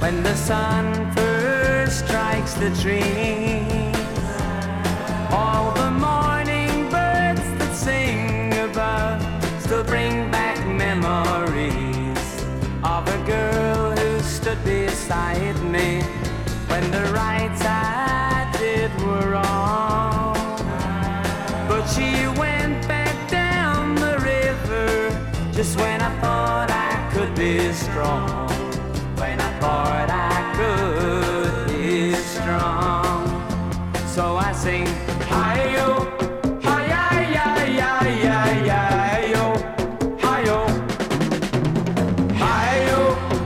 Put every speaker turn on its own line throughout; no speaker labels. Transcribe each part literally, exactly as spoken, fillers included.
when the sun first strikes the trees. All the morning birds that sing above still bring back memories of a girl who stood beside me when the rights I did were wrong. But she went back down the river just when I thought I could be strong. When I thought I could be strong. So I sing, hi-yo, hi-yi-yi-yi-yi-yi-yo, hi-yo, hi-yo,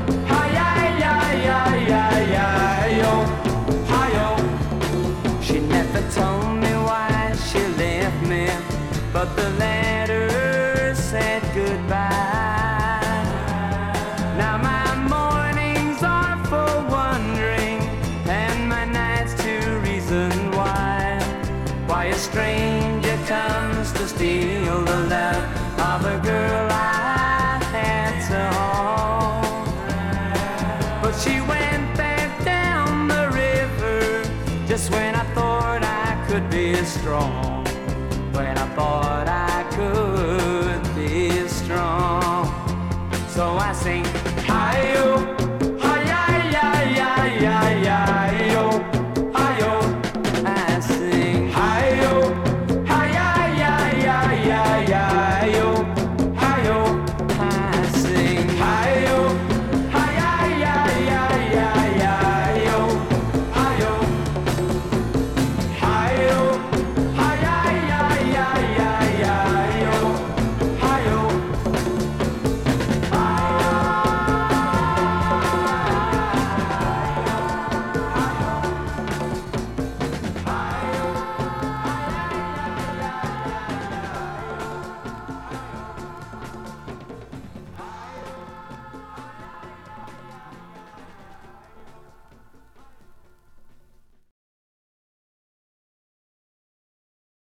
hi-yi-yi-yi-yi-yi-yo, hi-yo. She never told me why she left me, but the letter said goodbye. Now my mornings are for wondering, and my nights to reason why. Why a stranger comes to steal the love of a girl I had so hold. But she went back down the river just when I thought I could be strong. When I thought I could be strong. So I sing, hi-yo,